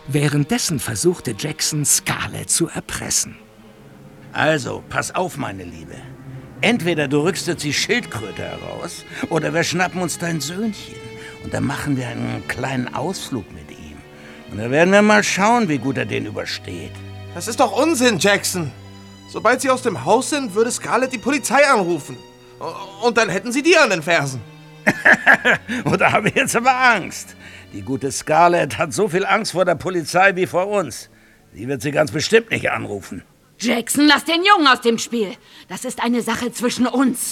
Währenddessen versuchte Jackson, Scarlett zu erpressen. Also, pass auf, meine Liebe. Entweder du rückst jetzt die Schildkröte heraus, oder wir schnappen uns dein Söhnchen. Und dann machen wir einen kleinen Ausflug mit ihm. Und dann werden wir mal schauen, wie gut er den übersteht. Das ist doch Unsinn, Jackson. Sobald sie aus dem Haus sind, würde Scarlett die Polizei anrufen. Und dann hätten sie die an den Fersen. Und da habe ich jetzt aber Angst. Die gute Scarlett hat so viel Angst vor der Polizei wie vor uns. Sie wird sie ganz bestimmt nicht anrufen. Jackson, lass den Jungen aus dem Spiel. Das ist eine Sache zwischen uns.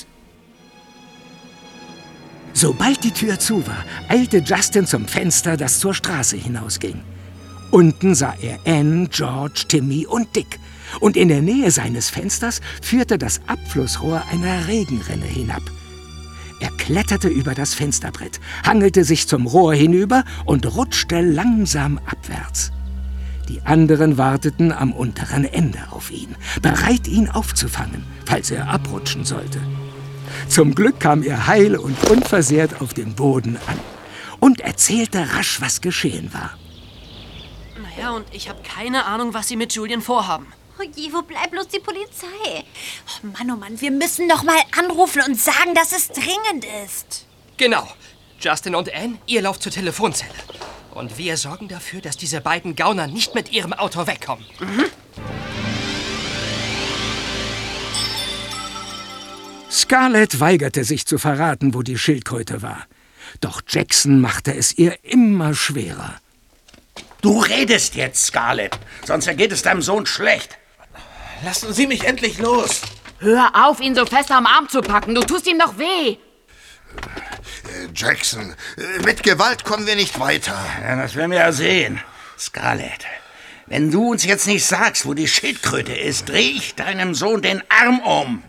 Sobald die Tür zu war, eilte Justin zum Fenster, das zur Straße hinausging. Unten sah er Ann, George, Timmy und Dick. Und in der Nähe seines Fensters führte das Abflussrohr einer Regenrinne hinab. Er kletterte über das Fensterbrett, hangelte sich zum Rohr hinüber und rutschte langsam abwärts. Die anderen warteten am unteren Ende auf ihn, bereit, ihn aufzufangen, falls er abrutschen sollte. Zum Glück kam er heil und unversehrt auf dem Boden an und erzählte rasch, was geschehen war. Naja, und ich habe keine Ahnung, was sie mit Julian vorhaben. Oh je, wo bleibt bloß die Polizei? Oh Mann, wir müssen noch mal anrufen und sagen, dass es dringend ist. Genau. Justin und Ann, ihr lauft zur Telefonzelle. Und wir sorgen dafür, dass diese beiden Gauner nicht mit ihrem Auto wegkommen. Scarlett weigerte sich zu verraten, wo die Schildkröte war. Doch Jackson machte es ihr immer schwerer. Du redest jetzt, Scarlett, sonst ergeht es deinem Sohn schlecht. Lassen Sie mich endlich los. Hör auf, ihn so fest am Arm zu packen. Du tust ihm doch weh. Jackson, mit Gewalt kommen wir nicht weiter. Ja, das werden wir ja sehen. Scarlett, wenn du uns jetzt nicht sagst, wo die Schildkröte ist, dreh ich deinem Sohn den Arm um.